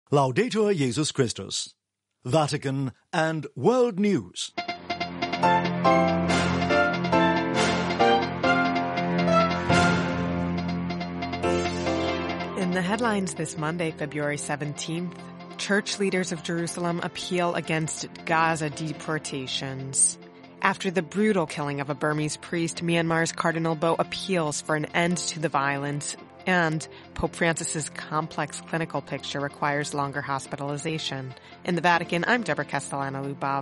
Laudetur Jesus Christus. Vatican and World News. In the headlines this Monday, February 17th, church leaders of Jerusalem appeal against Gaza deportations. After the brutal killing of a Burmese priest, Myanmar's Cardinal Bo appeals for an end to the violence, and Pope Francis's complex clinical picture requires longer hospitalization. In the Vatican, I'm Deborah Castellano-Lubov.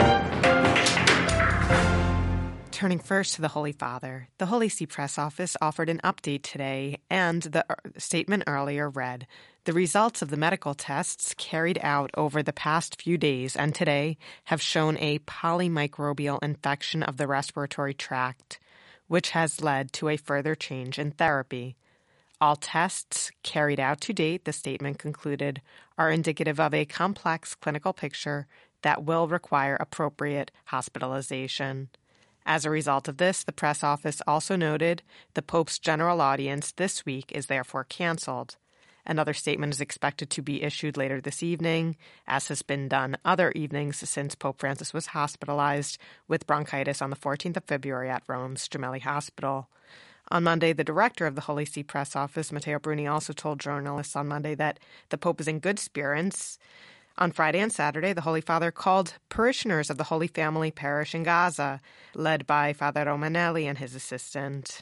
Turning first to the Holy Father, the Holy See Press Office offered an update today, and the statement earlier read, "The results of the medical tests carried out over the past few days and today have shown a polymicrobial infection of the respiratory tract, which has led to a further change in therapy. All tests carried out to date," the statement concluded, "are indicative of a complex clinical picture that will require appropriate hospitalization." As a result of this, the press office also noted the Pope's general audience this week is therefore canceled. Another statement is expected to be issued later this evening, as has been done other evenings since Pope Francis was hospitalized with bronchitis on the 14th of February at Rome's Gemelli Hospital. On Monday, the director of the Holy See Press Office, Matteo Bruni, also told journalists on Monday that the Pope is in good spirits. On Friday and Saturday, the Holy Father called parishioners of the Holy Family Parish in Gaza, led by Father Romanelli and his assistant.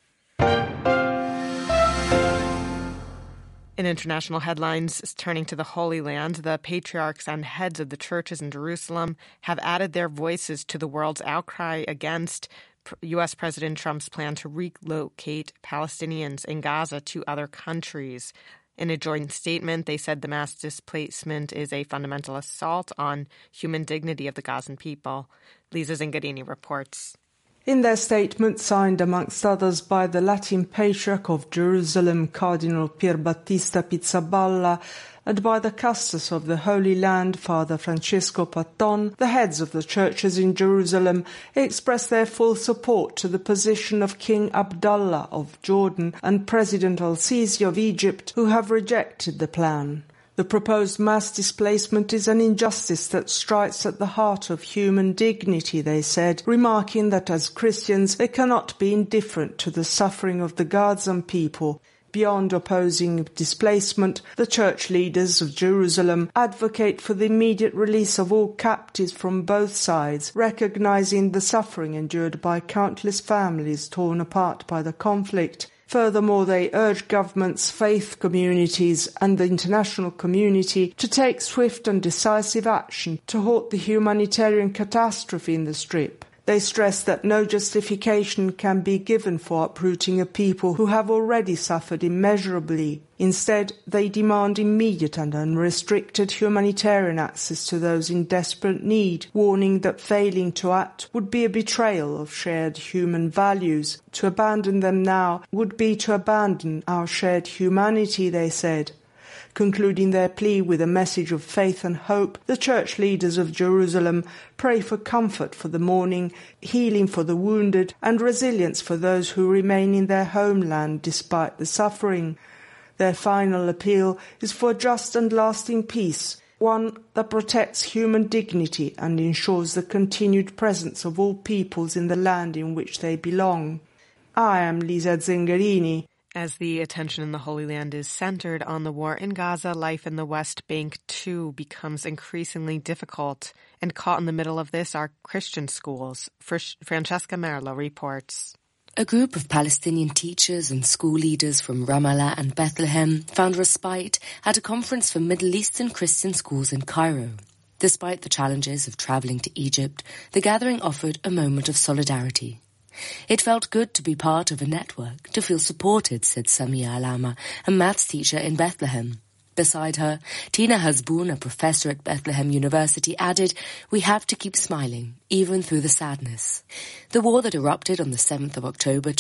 In international headlines, turning to the Holy Land, the patriarchs and heads of the churches in Jerusalem have added their voices to the world's outcry against U.S. President Trump's plan to relocate Palestinians in Gaza to other countries. In a joint statement, they said the mass displacement is a fundamental assault on human dignity of the Gazan people. Lisa Zingarini reports. In their statement, signed amongst others by the Latin Patriarch of Jerusalem, Cardinal Pierbattista Pizzaballa, and by the Custos of the Holy Land, Father Francesco Patton, the heads of the churches in Jerusalem expressed their full support to the position of King Abdullah of Jordan and President al-Sisi of Egypt, who have rejected the plan. The proposed mass displacement is an injustice that strikes at the heart of human dignity, they said, remarking that as Christians they cannot be indifferent to the suffering of the Gazan people. Beyond opposing displacement, the church leaders of Jerusalem advocate for the immediate release of all captives from both sides, recognizing the suffering endured by countless families torn apart by the conflict. Furthermore, they urge governments, faith communities and the international community to take swift and decisive action to halt the humanitarian catastrophe in the Strip. They stress that no justification can be given for uprooting a people who have already suffered immeasurably. Instead, they demand immediate and unrestricted humanitarian access to those in desperate need, warning that failing to act would be a betrayal of shared human values. To abandon them now would be to abandon our shared humanity, they said. Concluding their plea with a message of faith and hope, the church leaders of Jerusalem pray for comfort for the mourning, healing for the wounded, and resilience for those who remain in their homeland despite the suffering. Their final appeal is for just and lasting peace, one that protects human dignity and ensures the continued presence of all peoples in the land in which they belong. I am Lisa Zingarini. As the attention in the Holy Land is centered on the war in Gaza, life in the West Bank, too, becomes increasingly difficult. And caught in the middle of this are Christian schools. Francesca Merlo reports. A group of Palestinian teachers and school leaders from Ramallah and Bethlehem found respite at a conference for Middle Eastern Christian schools in Cairo. Despite the challenges of travelling to Egypt, the gathering offered a moment of solidarity. It felt good to be part of a network, to feel supported, said Samia Alama, a maths teacher in Bethlehem. Beside her, Tina Hasboun, a professor at Bethlehem University, added, "We have to keep smiling, even through the sadness." The war that erupted on the 7th of October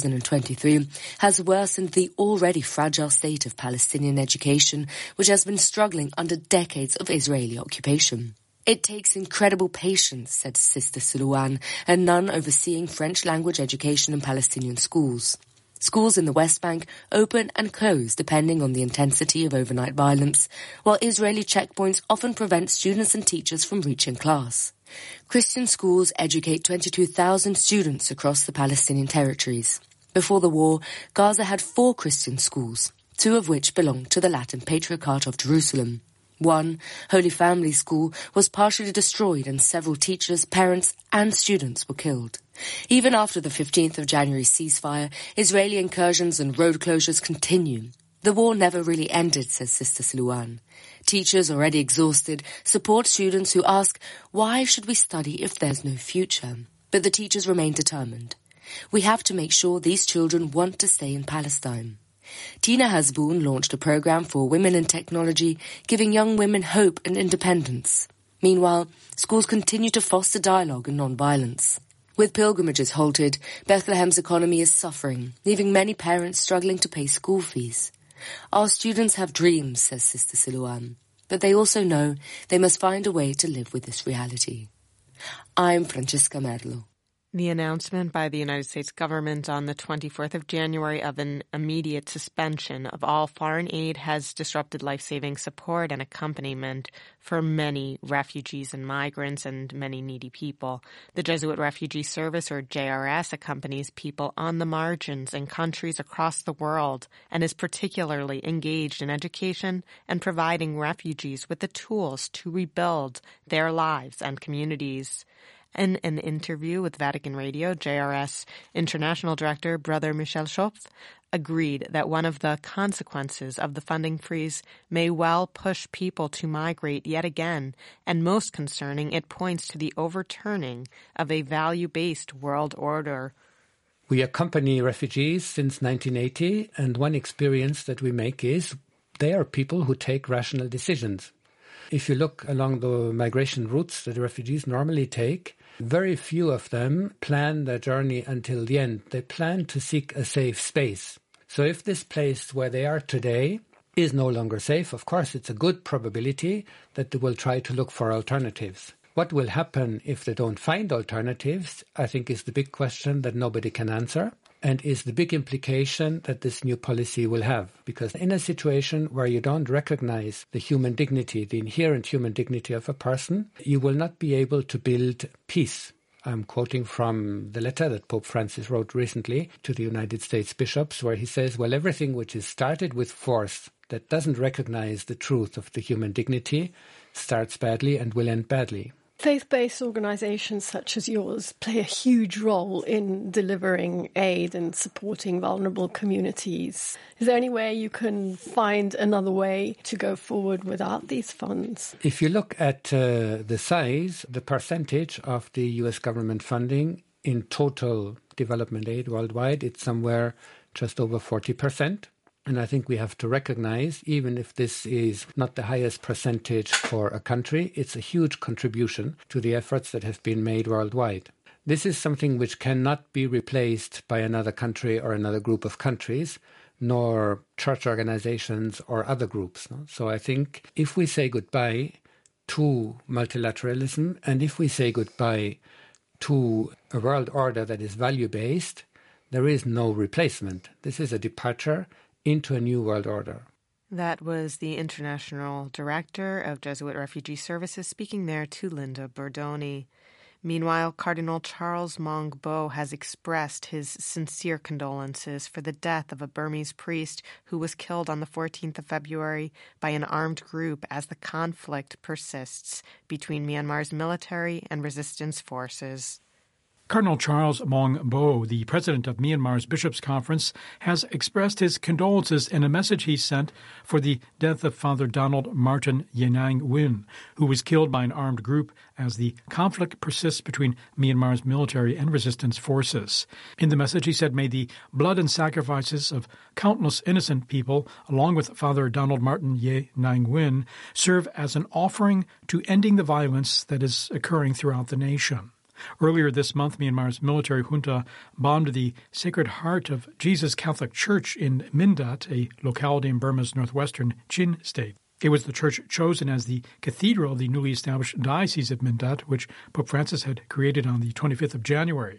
2023 has worsened the already fragile state of Palestinian education, which has been struggling under decades of Israeli occupation. It takes incredible patience, said Sister Silouan, a nun overseeing French language education in Palestinian schools. Schools in the West Bank open and close depending on the intensity of overnight violence, while Israeli checkpoints often prevent students and teachers from reaching class. Christian schools educate 22,000 students across the Palestinian territories. Before the war, Gaza had 4 Christian schools, 2 of which belonged to the Latin Patriarchate of Jerusalem. One, Holy Family School, was partially destroyed and several teachers, parents and students were killed. Even after the 15th of January ceasefire, Israeli incursions and road closures continue. The war never really ended, says Sister Silouan. Teachers, already exhausted, support students who ask, why should we study if there's no future? But the teachers remain determined. We have to make sure these children want to stay in Palestine. Tina Hasboun launched a program for women in technology, giving young women hope and independence. Meanwhile, schools continue to foster dialogue and non-violence. With pilgrimages halted, Bethlehem's economy is suffering, leaving many parents struggling to pay school fees. Our students have dreams, says Sister Silouan, but they also know they must find a way to live with this reality. I'm Francesca Merlo. The announcement by the United States government on the 24th of January of an immediate suspension of all foreign aid has disrupted life-saving support and accompaniment for many refugees and migrants and many needy people. The Jesuit Refugee Service, or JRS, accompanies people on the margins in countries across the world and is particularly engaged in education and providing refugees with the tools to rebuild their lives and communities. In an interview with Vatican Radio, JRS International Director Brother Michel Schopf agreed that one of the consequences of the funding freeze may well push people to migrate yet again, and most concerning, it points to the overturning of a value-based world order. We accompany refugees since 1980, and one experience that we make is they are people who take rational decisions. If you look along the migration routes that the refugees normally take, very few of them plan their journey until the end. They plan to seek a safe space. So if this place where they are today is no longer safe, of course, it's a good probability that they will try to look for alternatives. What will happen if they don't find alternatives, I think, is the big question that nobody can answer, and is the big implication that this new policy will have. Because in a situation where you don't recognize the human dignity, the inherent human dignity of a person, you will not be able to build peace. I'm quoting from the letter that Pope Francis wrote recently to the United States bishops, where he says, well, everything which is started with force that doesn't recognize the truth of the human dignity starts badly and will end badly. Faith-based organisations such as yours play a huge role in delivering aid and supporting vulnerable communities. Is there any way you can find another way to go forward without these funds? If you look at the size, the percentage of the US government funding in total development aid worldwide, it's somewhere just over 40%. And I think we have to recognize, even if this is not the highest percentage for a country, it's a huge contribution to the efforts that have been made worldwide. This is something which cannot be replaced by another country or another group of countries, nor church organizations or other groups. So I think if we say goodbye to multilateralism, and if we say goodbye to a world order that is value-based, there is no replacement. This is a departure into a new world order. That was the International Director of Jesuit Refugee Services speaking there to Linda Bordoni. Meanwhile, Cardinal Charles Maung Bo has expressed his sincere condolences for the death of a Burmese priest who was killed on the 14th of February by an armed group as the conflict persists between Myanmar's military and resistance forces. Cardinal Charles Maung Bo, the president of Myanmar's Bishops' Conference, has expressed his condolences in a message he sent for the death of Father Donald Martin Yenang Win, who was killed by an armed group as the conflict persists between Myanmar's military and resistance forces. In the message, he said, "May the blood and sacrifices of countless innocent people, along with Father Donald Martin Yenang Win, serve as an offering to ending the violence that is occurring throughout the nation." Earlier this month, Myanmar's military junta bombed the Sacred Heart of Jesus Catholic Church in Mindat, a locality in Burma's northwestern Chin state. It was the church chosen as the cathedral of the newly established Diocese of Mindat, which Pope Francis had created on the 25th of January.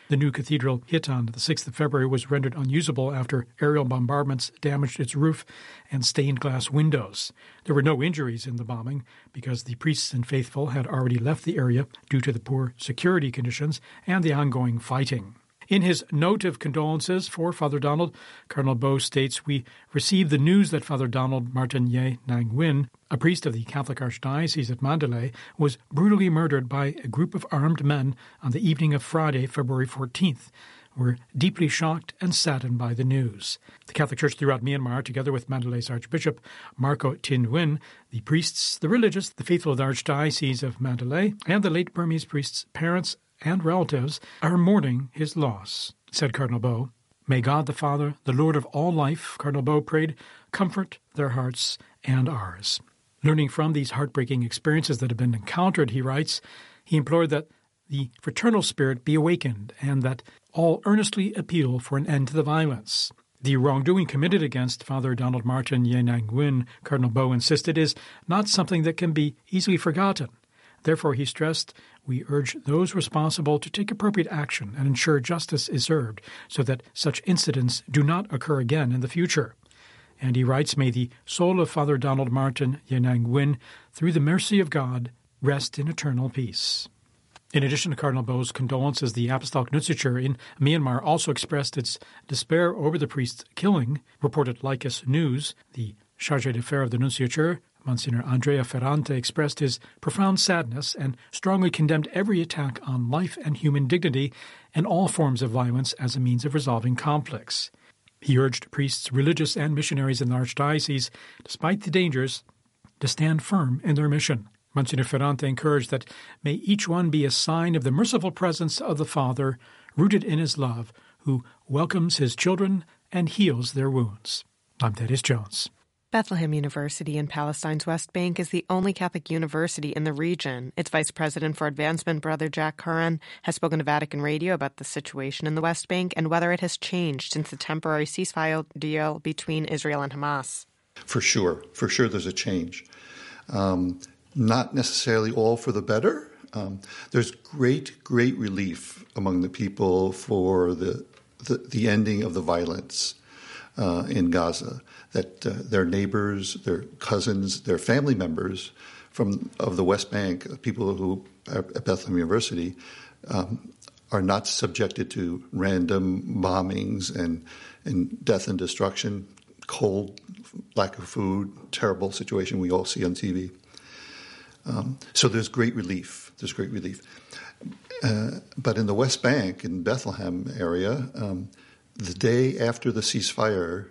The new cathedral hit on the 6th of February was rendered unusable after aerial bombardments damaged its roof and stained glass windows. There were no injuries in the bombing because the priests and faithful had already left the area due to the poor security conditions and the ongoing fighting. In his note of condolences for Father Donald, Cardinal Bo states, "We received the news that Father Donald Martin Ye Nang Nguyen, a priest of the Catholic Archdiocese at Mandalay, was brutally murdered by a group of armed men on the evening of Friday, February 14th. We're deeply shocked and saddened by the news." The Catholic Church throughout Myanmar, together with Mandalay's Archbishop Marco Tin Nguyen, the priests, the religious, the faithful of the Archdiocese of Mandalay, and the late Burmese priest's parents and relatives are mourning his loss, said Cardinal Bo. May God the Father, the Lord of all life, Cardinal Bo prayed, comfort their hearts and ours. Learning from these heartbreaking experiences that have been encountered, he writes, he implored that the fraternal spirit be awakened and that all earnestly appeal for an end to the violence. The wrongdoing committed against Father Donald Martin Ye Nang Nguyen, Cardinal Bo insisted, is not something that can be easily forgotten. Therefore, he stressed, we urge those responsible to take appropriate action and ensure justice is served so that such incidents do not occur again in the future. And he writes, may the soul of Father Donald Martin Ye Nang Nguyen, through the mercy of God, rest in eternal peace. In addition to Cardinal Bo's condolences, the Apostolic Nunciature in Myanmar also expressed its despair over the priest's killing, reported Lycus News. The chargé d'affaires of the Nunciature, Monsignor Andrea Ferrante, expressed his profound sadness and strongly condemned every attack on life and human dignity and all forms of violence as a means of resolving conflicts. He urged priests, religious, and missionaries in the Archdiocese, despite the dangers, to stand firm in their mission. Monsignor Ferrante encouraged that may each one be a sign of the merciful presence of the Father, rooted in his love, who welcomes his children and heals their wounds. I'm Thaddeus Jones. Bethlehem University in Palestine's West Bank is the only Catholic university in the region. Its Vice President for Advancement, Brother Jack Curran, has spoken to Vatican Radio about the situation in the West Bank and whether it has changed since the temporary ceasefire deal between Israel and Hamas. For sure there's a change. Not necessarily all for the better. There's great relief among the people for the ending of the violence in Gaza, that their neighbors, their cousins, their family members of the West Bank, people who are at Bethlehem University, are not subjected to random bombings and death and destruction, cold, lack of food, terrible situation we all see on TV. So there's great relief. But in the West Bank, in Bethlehem area, the day after the ceasefire,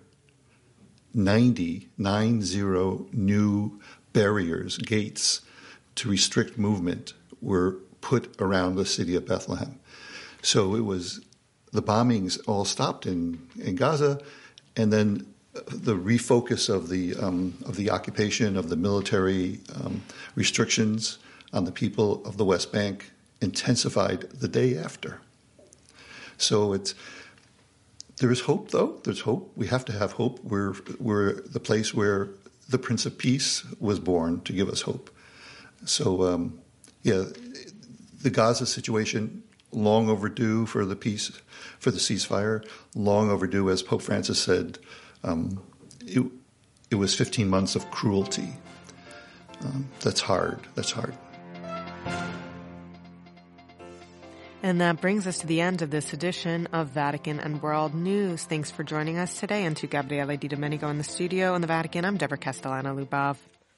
90 new barriers, gates to restrict movement were put around the city of Bethlehem. So it was the bombings all stopped in Gaza, and then the refocus of the occupation, of the military restrictions on the people of the West Bank intensified the day after. So there is hope, though. There's hope. We have to have hope. We're the place where the Prince of Peace was born to give us hope. So, the Gaza situation, long overdue for the peace, for the ceasefire, long overdue, as Pope Francis said. It was 15 months of cruelty. That's hard. And that brings us to the end of this edition of Vatican and World News. Thanks for joining us today. And to Gabriele Di Domenico in the studio in the Vatican, I'm Deborah Castellano-Lubov.